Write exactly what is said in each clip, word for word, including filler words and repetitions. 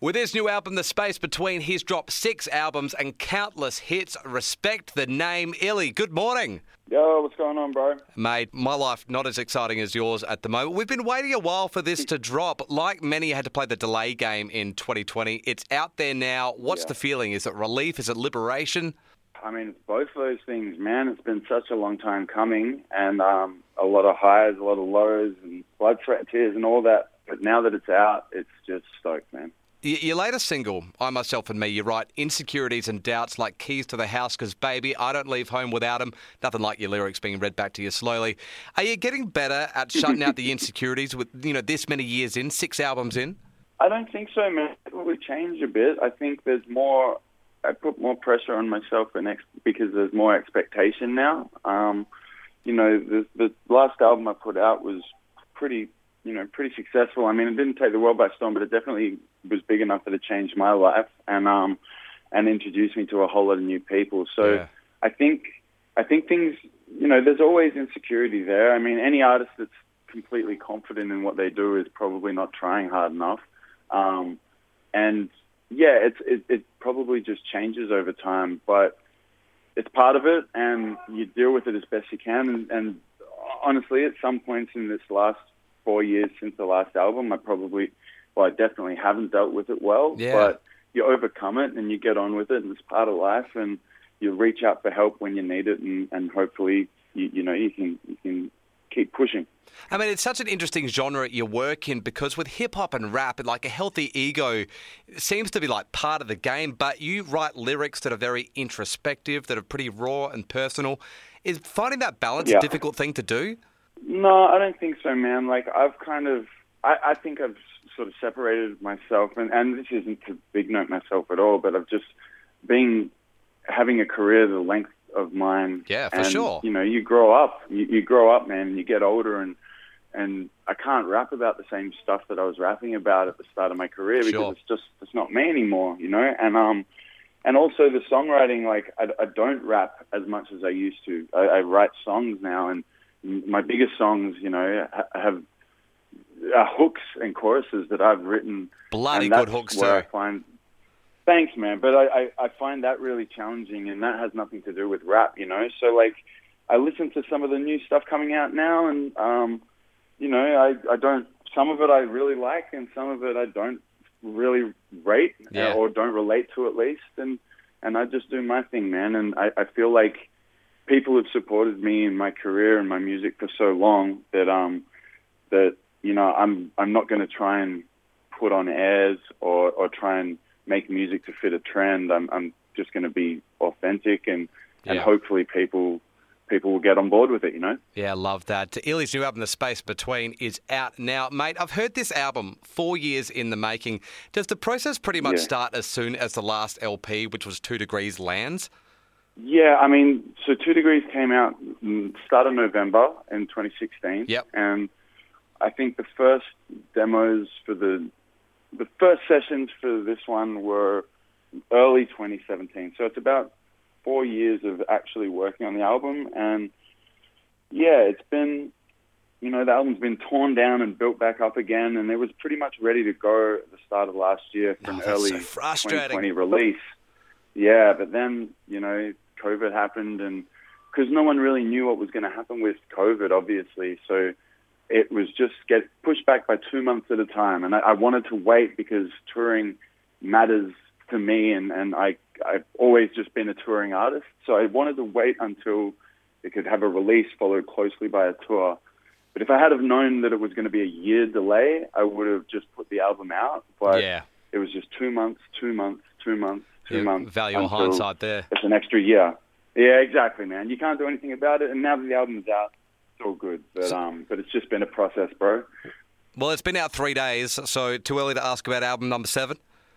With his new album, The Space Between, he's dropped six albums and countless hits. Respect the name, Illy. Good morning. Yo, what's going on, bro? Mate, my life not as exciting as yours at the moment. We've been waiting a while for this to drop. Like many, had to play the delay game in twenty twenty. It's out there now. What's Yeah. the feeling? Is it relief? Is it liberation? I mean, it's both those things, man. It's been such a long time coming, and um, a lot of highs, a lot of lows, and blood, sweat, tears, and all that. But now that it's out, it's just stoked, man. Y- Your latest single, I, Myself and Me, you write insecurities and doubts like keys to the house because, baby, I don't leave home without them. Nothing like your lyrics being read back to you slowly. Are you getting better at shutting out the insecurities with, you know, this many years in, six albums in? I don't think so, man. It probably changed a bit. I think there's more, I put more pressure on myself and ex- because there's more expectation now. Um, you know, the, the last album I put out was pretty, you know, pretty successful. I mean, it didn't take the world by storm, but it definitely was big enough that it changed my life and um and introduced me to a whole lot of new people. So Yeah. I think I think things, you know, there's always insecurity there. I mean, any artist that's completely confident in what they do is probably not trying hard enough. Um, and yeah, it's it, it probably just changes over time, but it's part of it, and you deal with it as best you can. And, and honestly, at some points in this last four years since the last album, I probably, well, I definitely haven't dealt with it well, Yeah. but you overcome it and you get on with it, and it's part of life, and you reach out for help when you need it, and, and hopefully, you, you know, you can you can keep pushing. I mean, it's such an interesting genre you work in because with hip-hop and rap, like a healthy ego seems to be like part of the game, but you write lyrics that are very introspective, that are pretty raw and personal. Is finding that balance Yeah. a difficult thing to do? No, I don't think so, man. Like, I've kind of, I, I think I've sort of separated myself, and, and this isn't to big note myself at all, but I've just been having a career the length of mine. Yeah, for and, sure. You know, you grow up, you, you grow up, man, and you get older, and and I can't rap about the same stuff that I was rapping about at the start of my career because Sure. it's just, it's not me anymore, you know? And, um, and also the songwriting, like, I, I don't rap as much as I used to. I, I write songs now, and my biggest songs, you know, ha- have uh, hooks and choruses that I've written. Bloody and good that's hooks, where too. I find, thanks, man, but I, I, I find that really challenging, and that has nothing to do with rap, you know? So, like, I listen to some of the new stuff coming out now, and, um, you know, I, I don't, some of it I really like, and some of it I don't really rate Yeah. uh, or don't relate to at least, and, and I just do my thing, man, and I, I feel like people have supported me in my career and my music for so long that um that you know I'm I'm not going to try and put on airs or, or try and make music to fit a trend. I'm I'm just going to be authentic, and, and Yeah. hopefully people people will get on board with it, you know. Yeah, love that. Illy's new album, The Space Between, is out now. Mate, I've heard this album four years in the making. Does the process pretty much Yeah. start as soon as the last L P, which was Two Degrees, lands? Yeah, I mean, so Two Degrees came out mm, start of November in twenty sixteen. Yep. And I think the first demos for the the first sessions for this one were early twenty seventeen. So it's about four years of actually working on the album. And yeah, it's been, you know, the album's been torn down and built back up again, and it was pretty much ready to go at the start of last year for Oh, an that's early so frustrating. twenty twenty release. Yeah, but then, you know, COVID happened, and because no one really knew what was going to happen with COVID, obviously, so it was just get pushed back by two months at a time. And I, I wanted to wait because touring matters to me, and, and I, I've always just been a touring artist, so I wanted to wait until it could have a release followed closely by a tour. But if I had have known that it was going to be a year delay, I would have just put the album out. But Yeah. it was just two months, two months, two months, two Yeah, months. value of until hindsight there. It's an extra year. Yeah, exactly, man. You can't do anything about it. And now that the album's out, it's all good. But um, but it's just been a process, bro. Well, it's been out three days, so too early to ask about album number seven?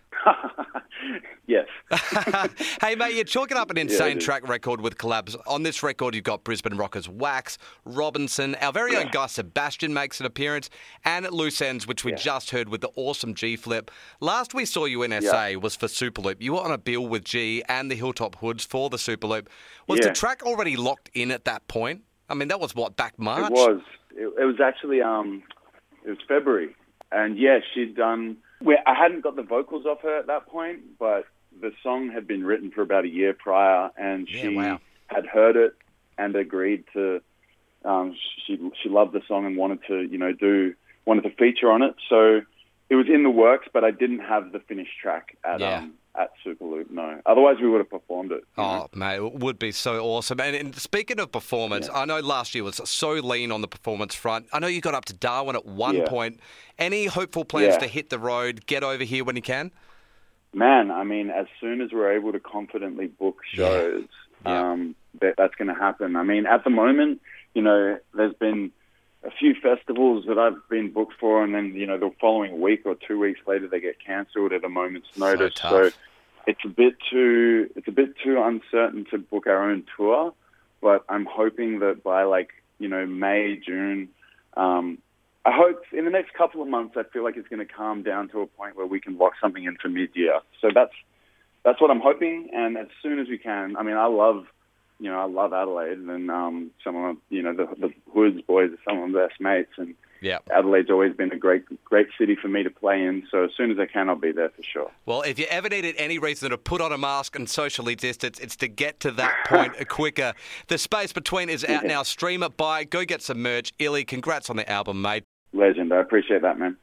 Yes. Hey, mate, you're chalking up an insane it is. track record with collabs. On this record, you've got Brisbane Rockers Wax, Robinson, our very own Guy Sebastian makes an appearance, and at Loose Ends, which we Yeah. just heard with the awesome G-Flip. Last we saw you in S A Yeah. was for Superloop. You were on a bill with G and the Hilltop Hoods for the Superloop. Was Yeah. the track already locked in at that point? I mean, that was, what, back March? It was. It, it was actually, um, it was February. And yeah, she'd done we, I hadn't got the vocals off her at that point, but the song had been written for about a year prior, and Yeah, she wow. had heard it and agreed to. Um, she she loved the song and wanted to, you know, do wanted to feature on it. So it was in the works, but I didn't have the finished track at Yeah. um at Superloop. No, otherwise we would have performed it. you know? Oh, mate, it would be so awesome. And, and speaking of performance, Yeah. I know last year was so lean on the performance front. I know you got up to Darwin at one Yeah. point. Any hopeful plans Yeah. to hit the road, get over here when you can? Man, I mean, as soon as we're able to confidently book shows, Yeah. um, that, that's going to happen. I mean, at the moment, you know, there's been a few festivals that I've been booked for, and then, you know, the following week or two weeks later, they get cancelled at a moment's notice. tough. it's a bit too it's a bit too uncertain to book our own tour. But I'm hoping that by like you know May, June, um, I hope in the next couple of months, I feel like it's going to calm down to a point where we can lock something in for mid-year. So that's that's what I'm hoping, and as soon as we can. I mean, I love. You know, I love Adelaide, and um, some of you know the the Hoods boys are some of my best mates, and Yeah. Adelaide's always been a great great city for me to play in. So as soon as I can, I'll be there for sure. Well, if you ever needed any reason to put on a mask and socially distance, it's to get to that point quicker. The Space Between is out now. Stream it, buy, go get some merch. Illy, congrats on the album, mate. Legend, I appreciate that, man.